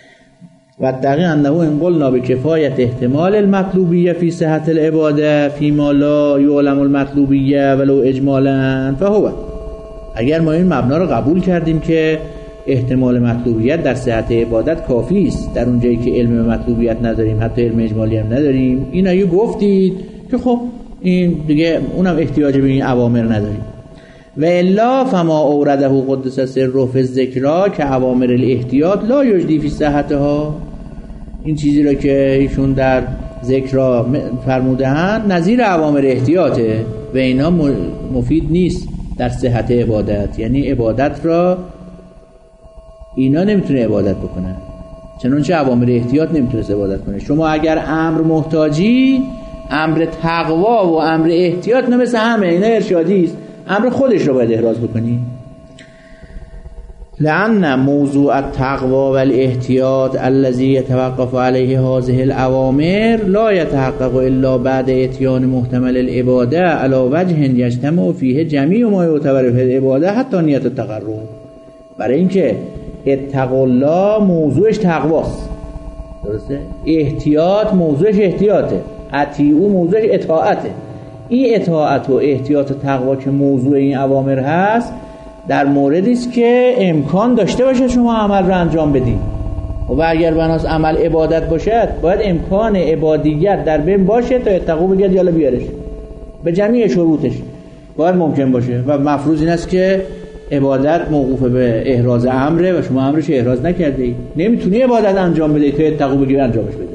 و دقیقا انه ان قلنا بکفایت احتمال المطلوبیه فی صحت العباده فی ما لا یعلم المطلوبیه ولو اجمالا فهو، اگر ما این مبنا رو قبول کردیم که احتمال مطلوبیت در صحت عبادت کافی است در اونجایی که علم مطلوبیت نداریم، حتی علم اجمالی هم نداریم، این اگه گفتید که خب این دیگه اونم احتیاج به این اوامر نداریم. و الا فما اورده قدس سره فی الذکر که اوامر الاحتیاط لا یجدی فی صحتها، این چیزی را که ایشون در ذکر فرموده‌اند نظیر اوامر احتیاطه و اینا مفید نیست در صحت عبادت، یعنی عبادت را اینا نمیتونه عبادت بکنه، چنانچه اوامر احتیاط نمیتونه عبادت کنه. شما اگر امر محتاجی، امر تقوا و امر احتیاط نه مثل همه اینا ارشادی است، امر خودش رو باید احراز بکنی. لأن موضوع التقوا والاحتیاط الذي يتوقف عليه هذه الأوامر لا يتحقق إلا بعد اتيان محتمل العبادة على وجه يجتمع فيه جميع ما يعتبر في العبادة حتى نیت التقرب. برای اینکه اتقوا الله موضوعش تقواست، درسته؟ احتیاط موضوعش احتیاطه، اطیعوا موضوعش اطاعته. این اطاعت و احتیاط و تقوا که موضوع این اوامر هست در موردی است که امکان داشته باشه شما عمل رو انجام بدید. و اگر بناس عمل عبادت باشد باید امکان عبادیت در بین باشه تا اتقوا بگید یالا بیارش، به جمعی شروطش باید ممکن باشه. و مفروض این است که عبادت موقوف به احراز امره و شما امرش احراز نکردید، نمیتونی عبادت انجام بدید تا اتقوا بگید انجامش بده.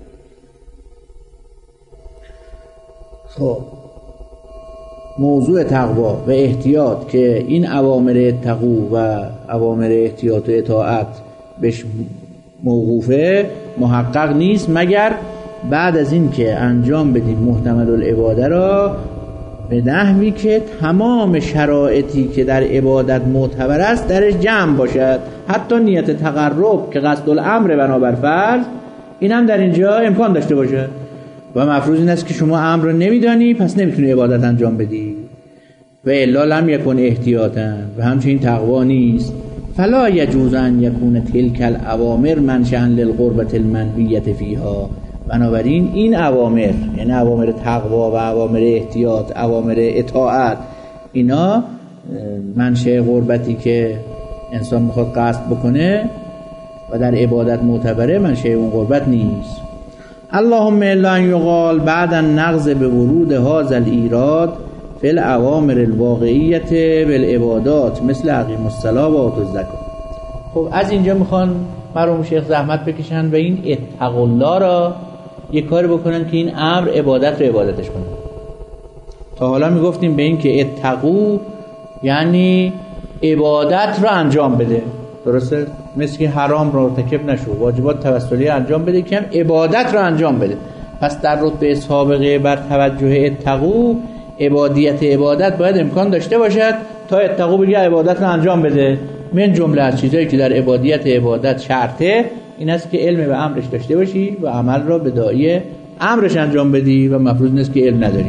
خب موضوع تقوا و احتیاط که این اوامر اتقوا و اوامر احتیاط و اطاعت بهش موقوفه محقق نیست مگر بعد از این که انجام بدیم محتمل العباده را به نحوی که تمام شرایطی که در عبادت معتبر است درش جمع باشد، حتی نیت تقرب که قصد الامر بنابر فرض این هم در اینجا امکان داشته باشد. و مفروض این است که شما امر رو نمیدانی پس نمیتونی عبادت انجام بدی. و الا لم یکن احتیاطا و همچنین تقوا نیست. فلا یجوز ان یکون تلک الاوامر منشأ للقربة المنویة فیها. بنابراین این اوامر یعنی اوامر تقوا و اوامر احتیاط، اوامر اطاعت، اینا منشأ قربتی که انسان میخواد قصد بکنه و در عبادت معتبره منشأ اون قربت نیست. اللهم الا ان یقال بعد النقض به ورود هذا الایراد فی الاوامر الواقعیه بالعبادات مثل اقیم الصلاة و آتوا الزکات. خب از اینجا میخوان مرحوم شیخ زحمت بکشن و این اتقوا الله را یه کاری بکنن که این امر عبادت رو عبادتش کنن. تا حالا میگفتیم به این که اتقوا یعنی عبادت رو انجام بده، درسته؟ مثل که حرام رو مرتکب نشو، واجبات توسلی انجام بده که هم عبادت رو انجام بده. پس در رتبه سابقه بر توجه اتقوا، عبادیت عبادت باید امکان داشته باشد تا اتقوا بگه عبادت رو انجام بده. من جمله از چیزایی که در عبادیت عبادت شرطه این است که علم به امرش داشته باشی و عمل را به داعی امرش انجام بدی و مفروض نیست که علم نداری.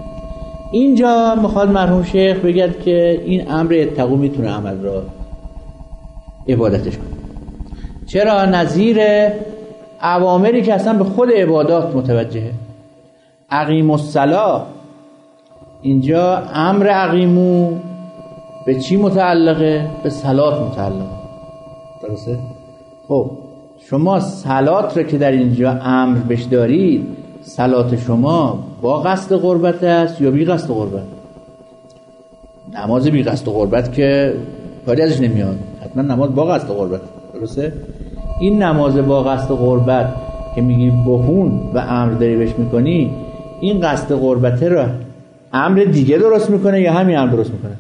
اینجا میخواد مرحوم شیخ بگه که این امر اتقوا میتونه عمل را عبادتش کنه. چرا؟ نظیر اوامری که اصلا به خود عبادات متوجهه. اقیم الصلاة، اینجا امر اقیمو به چی متعلقه؟ به صلات متعلقه، درسته؟ خب شما صلات رو که در اینجا امر بش دارید، صلات شما با قصد قربت است یا بی قصد قربت؟ نماز بی قصد قربت که کاری ازش نمیاد، حتما نماز با قصد قربت، درسته؟ این نماز با قصد قربت که میگی بخون و امر داری بهش میکنی، این قصد قربت رو امر دیگه درست میکنه یا همین امر درست میکنه؟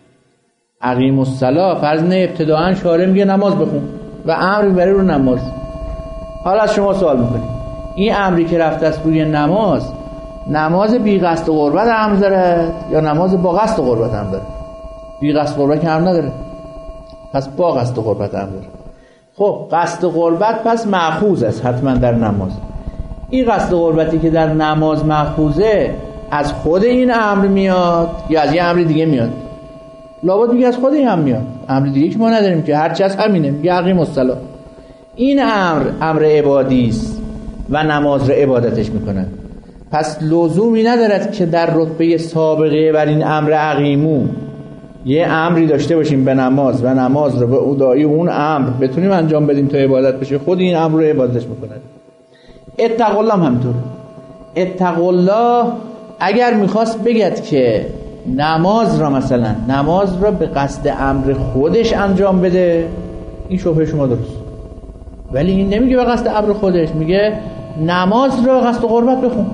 اقیم الصلاة فرض نه ابتداءً شارع میگه نماز بخون و امر میبره رو نماز. حالا از شما سوال میکنی این امری که رفته است روی نماز، نماز بی قصد قربت امر داره یا نماز با قصد قربت امر داره؟ بی قصد قربت که امر نداره، پس با قصد قربت امر داره. خب قصد قربت پس مأخوذ است حتما در نماز. این قصد قربتی که در نماز مأخوذه از خود این امر میاد یا از یه امر دیگه میاد؟ لابد میگه از خود این هم میاد، امر دیگه که ما نداریم که، هر چیز همینه، میگه اقیم الصلاة. این امر امر عبادی است و نماز رو عبادتش میکنن، پس لزومی ندارد که در رتبه سابقه بر این امر اقیمو یه امری داشته باشیم به نماز و نماز رو به اودایی اون امر بتونیم انجام بدیم تا عبادت بشه، خود این امر رو عبادتش میکنن. اتقوا الله هم همینطور. اتقوا الله اگر میخواست بگد که نماز را مثلا نماز را به قصد امر خودش انجام بده، این شبهه شما درست، ولی این نمیگه به قصد امر خودش، میگه نماز را به قصد قربت بخون،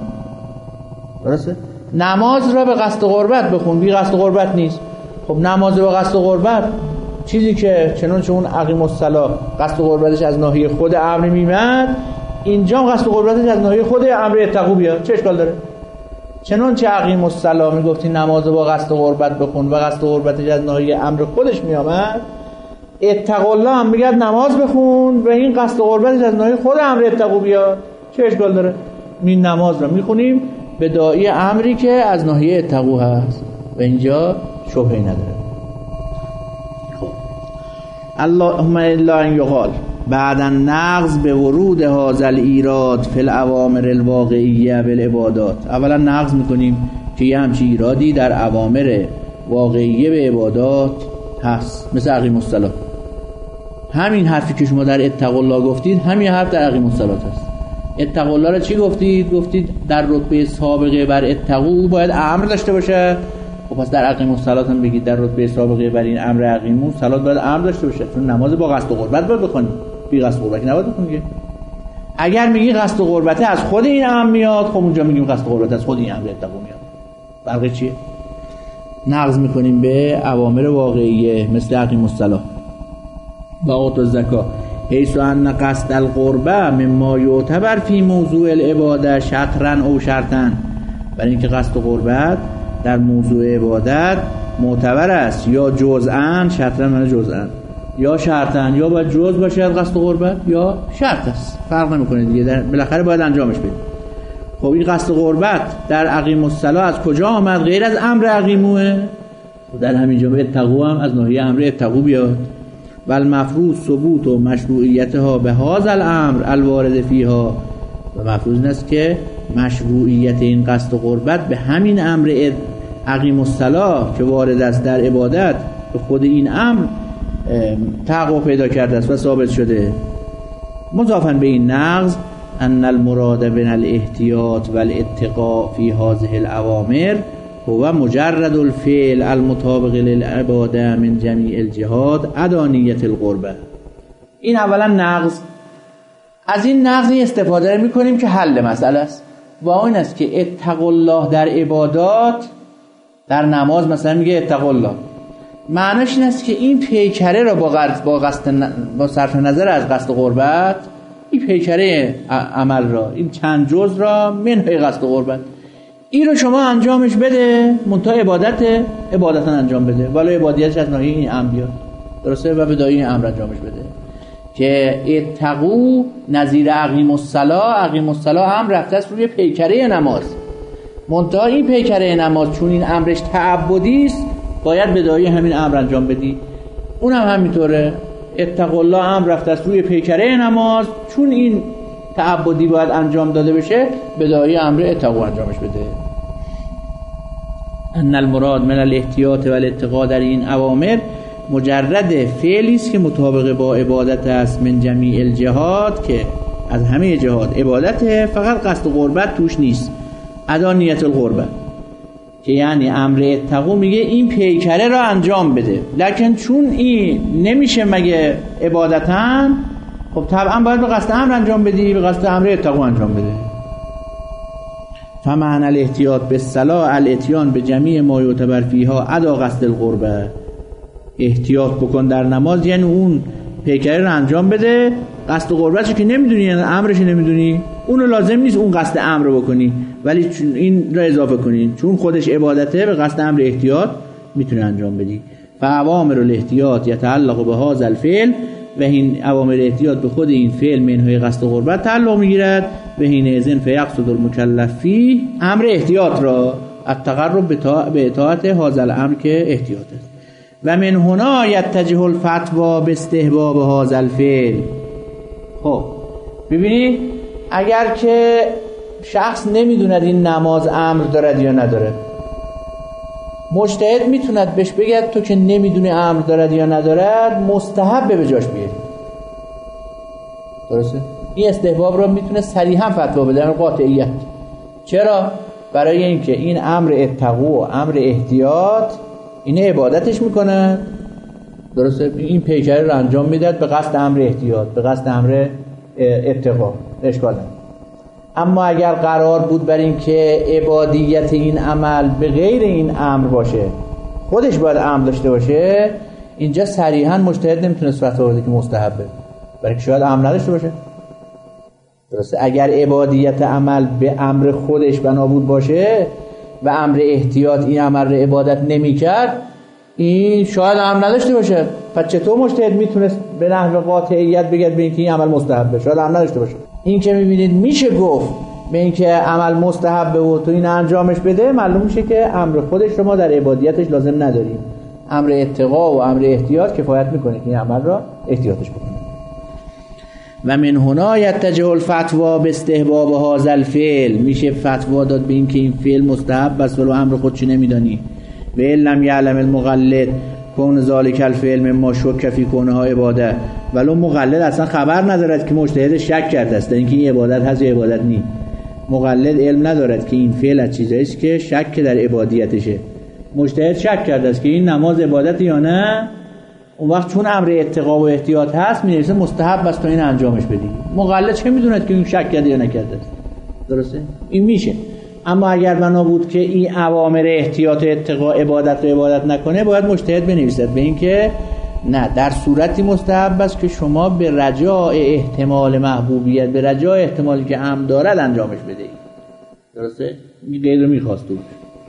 درسته؟ نماز را به قصد قربت بخون، بی قصد قربت نیست. خب نماز به قصد قربت چیزی که چنانچه اون اقیم الصلاة قصد قربتش از ناحیه خود امر میمد، اینجا قصد قربتش از ناحیه خود امر اتقوا بیاد، چه اشکال داره؟ چنانچه اقیم الصلاة میگفتی نماز با قصد قربت بخون و قصد قربتش از ناحیه امر خودش میامد، اتقوا الله هم میگه نماز بخون و این قصد قربتش از ناحیه خود امر اتقوا بیاد، چه اشکال داره؟ این نماز رو میخونیم به داعی امری که از ناحیه اتقوا هست و اینجا شبهه‌ای نداره. خب اللهم الا ان یقال بعد النقض به ورود هذا الایراد فی الاوامر الواقعیه بالعبادات. اولا نقض میکنیم که یه همچین ایرادی در اوامر واقعیه به عبادات هست، مثل اقیم الصلاة. همین حرفی که شما در اتقوا الله گفتید همین حرف در اقیم الصلاة هست. اتقوا الله را چی گفتید؟ گفتید در رتبه سابقه بر اتقوا باید امر داشته باشه. خب پس در اقیم الصلاة هم بگید در رتبه سابقه بر این امر اقیمو صلات باید امر داشته باشه، چون نماز با قصد قربت باید بخونی، بی قصد قربت نباید بخونی. اگر میگی قصد قربت از خود این امر میاد، خب اونجا میگیم قصد قربت از خود این امر اتقوا میاد. فرق چیه؟ نقض میکنیم به اوامر واقعیه مثل اقیم الصلاة و آتوا الزکات، حیث ان قصد القربه مما یعتبر فی موضوع العباده شطرا او شرطا، برای اینکه قصد قربت در موضوع عبادت معتبر است یا جزءاً، شطرا معنی جزءاً، یا شرطاً، یا باید جزء باشه از قصد قربت یا شرط است، فرق نمیکنه دیگه، در بالاخره باید انجامش بدیم. خب این قصد قربت در اقیم الصلاة از کجا آمد غیر از امر اقیموه؟ در همین جا اتقوا هم از ناحیه امر اتقوا بیاد. و المفروض ثبوت و مشروعیتها به هذا الامر الوارد فیها، و مفروض است که مشروعیت این قصد قربت به همین امر اقیم الصلاة که وارد است در عبادت به خود این امر تحقق پیدا کرده است و ثابت شده. مضافاً به این نقض ان المراد من الاحتیاط والاتقاء فی هذه الاوامر هو مجرد الفعل المطابق للعباده من جمیع الجهات ادانیت القربه. این اولا نقض. از این نقض استفاده میکنیم که حل مسئله است و اون است که اتقوا الله در عبادات، در نماز مثلا میگه اتقوا الله، معناش این است که این پیکره را با قصد با قصد با صرف نظر از قصد قربت، این پیکره عمل را، این چند جز را منهای قصد قربت، این رو شما انجامش بده، منتها عبادت عبادتا انجام بده، ولی عبادیتش از ناحیه این امر بیاد، درسته، و بدایی این امر انجامش بده که اتقوا نظیر اقیم الصلاة. اقیم الصلاة هم رفته است روی پیکره نماز، منتها این پیکره نماز چون این امرش تعبدی است باید بدایی همین امر انجام بدی. اون هم همینطوره، اتقوا الله امر رفته است روی پیکره نماز، چون این تعبدی باید انجام داده بشه بدایی امر اتقوا انجامش بده. ان المراد من الاحتیاط و الاتقاء در این اوامر مجرد فعلی است که مطابق با عبادت است من جمیع الجهات، که از همه جهات عبادته، فقط قصد قربت توش نیست، ادا نیت القربه، که یعنی امر اتقوا میگه این پیکره را انجام بده، لکن چون این نمیشه مگه عبادتاً، خب طبعا باید به قصد امر انجام بدی، به قصد امر اتقوا انجام بده. فمعنى الاحتیاط بالصلاة الاتیان به جمیع ما یعتبر فیها ادا قصد القربه. احتیاط بکن در نماز یعنی اون پیکره رو انجام بده، قصد قربتش که نمیدونی، یعنی امرش نمیدونی، اونو لازم نیست اون قصد امر رو بکنی، ولی چون این رو اضافه کنی، چون خودش عبادته به قصد امر احتیاط میتونی انجام بدی. فاوامر الاحتیاط یتعلق به هذا الفعل، و این اوامر احتیاط به خود این فعل منهای قصد قربت تعلق میگیرد. و این اذن فیقصد المکلف فیه امر احتیاط را التقرب به اطاعت هذا الامر که احتیاط است. و من هنا یتجه الفتوا به استحباب هذا الفعل. خب ببینید، اگر که شخص نمیدوند این نماز امر دارد یا ندارد، مجتهد میتوند بهش بگه تو که نمیدونی امر دارد یا ندارد مستحب به جاش بیاری، درسته؟ این استحباب رو میتونه صریحا فتوا بده، یعنی قاطعیت. چرا؟ برای اینکه این امر اتقوا و امر احتیاط اینه عبادتش میکنن، درسته؟ این پیکره رو انجام میداد به قصد امر احتیاط، به قصد امر اتقوا، اشکال نداره. اما اگر قرار بود بر این که عبادیت این عمل به غیر این امر باشه، خودش باید امر داشته باشه، اینجا صریحا مجتهد نمیتونه فتوا بده که مستحبه، برای که شاید امر نداشته باشه، درسته؟ اگر عبادیت عمل به امر خودش بنا بود باشه و امر احتیاط این عمل رو عبادت نمی کرد، این شاید امر نداشته باشه. پس چطور مجتهد میتونست به نحو قاطعیت بگه به اینکه این عمل مستحبه؟ شاید امر نداشته باشه. این که میبینید میشه گفت به اینکه عمل مستحبه و تو این انجامش بده، معلوم میشه که امر خودش رو ما در عبادیتش لازم نداریم، امر اتقا و امر احتیاط کفایت میکنه که این عمل را احتیاطش بکنه. و من هنا یتجه الفتوا به استحباب هذا الفعل، میشه فتوا داد به این که این فعل مستحب است ولو امر خودش نمیدانی. و لم یعلم المقلد کون ذالک الفعل مما شک فی کونها عباده، ولو مقلد اصلا خبر ندارد که مجتهد شک کرده است اینکه این عبادت هست یا عبادت نیست، مقلد علم ندارد که این فعل از چیزایی است که شک در عبادیتشه. مجتهد شک کرده است که این نماز عبادت یا نه، اون وقت چون امر اتقا و احتیاط هست می‌نویسه مستحب است تا این انجامش بدی. مقلد چه می‌دوند که این شک کرده یا نکرده است، درسته؟ این میشه. اما اگر بنا بود که این اوامر احتیاط و اتقا عبادت و عبادت نکنه، باید مجتهد بنویسد به این که نه، در صورتی مستحب است که شما به رجاء احتمال محبوبیت، به رجاء احتمالی که امر دارد انجامش بدهید، درسته؟ این غیر می‌خواست بود.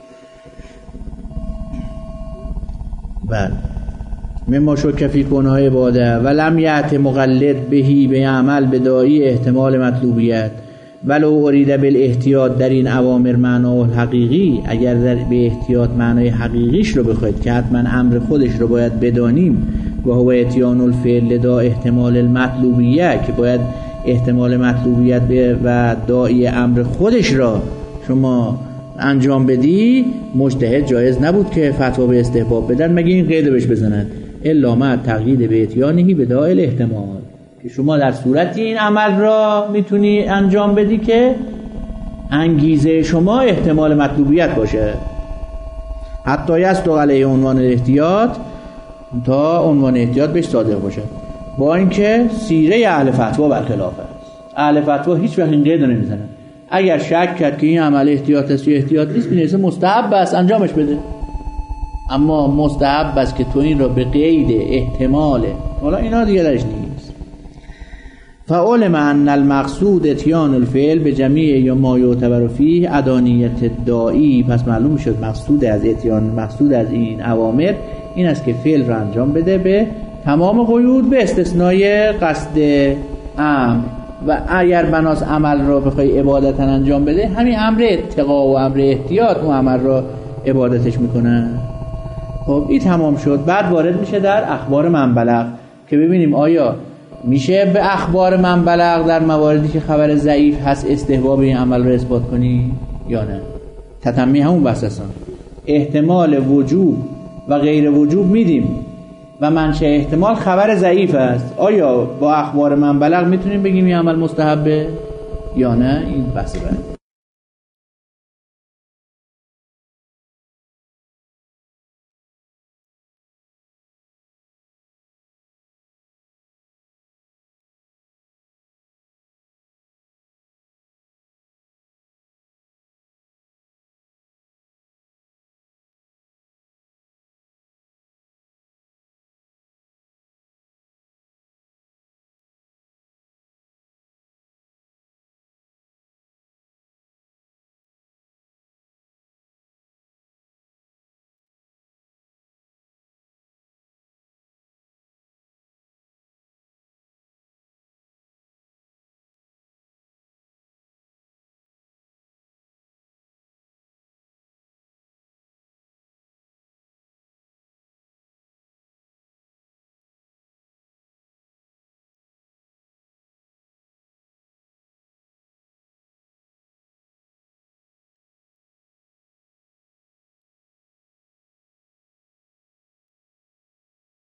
بله. مما شک فی کونها عباده و لم یأت مقلد بهی به عمل بدایی احتمال مطلوبیت ولو ارید بالاحتیاط در این اوامر معنای حقیقی. اگر در به احتیاط معنای حقیقیش رو بخواید که حتما امر خودش رو باید بدانیم و هو اتیان الفعل لدا احتمال المطلوبیه، که باید احتمال مطلوبیت و داعی امر خودش را شما انجام بدی، مجتهد جایز نبود که فتوا به استحباب بدن مگه این قید بهش بزنند الا ما تقیید به اتیانهی به داعی الاحتمال، که شما در صورتی این عمل را میتونی انجام بدی که انگیزه شما احتمال مطلوبیت باشه، حتی یصدق علیه عنوان احتیاط، تا عنوان احتیاط بهش صادق باشه. با اینکه سیره اهل فتوا برخلاف است. اهل فتوا هیچ وقت این قید نمیزنن. اگر شک کرد که این عمل احتیاط است یا احتیاط نیست، بنویسه مستحب است، انجامش بده. اما مستحب است که تو این را به قید احتماله، حالا اینا دیگه درش نیست. فعلم ان المقصود اتیان الفعل به جمیع یا ما یعتبر فیه عدانیت دائی، پس معلوم شد مقصود از اتیان، مقصود از این اوامر این است که فعل را انجام بده به تمام قیود به استثنای قصد امر. و اگر بناس عمل را بخوای عبادتا انجام بده، همین امر اتقا و امر احتیاط اون عمل را عبادتش میکنن. خب این تمام شد. بعد وارد میشه در اخبار من بلغ که ببینیم آیا میشه به اخبار من بلغ در مواردی که خبر ضعیف هست استحباب این عمل رو اثبات کنی یا نه. تتمی همون بحث هستن. احتمال وجوب و غیر وجوب میدیم و منشأ احتمال خبر ضعیف است. آیا با اخبار من بلغ میتونیم بگیم این عمل مستحبه یا نه؟ این بحث بعد.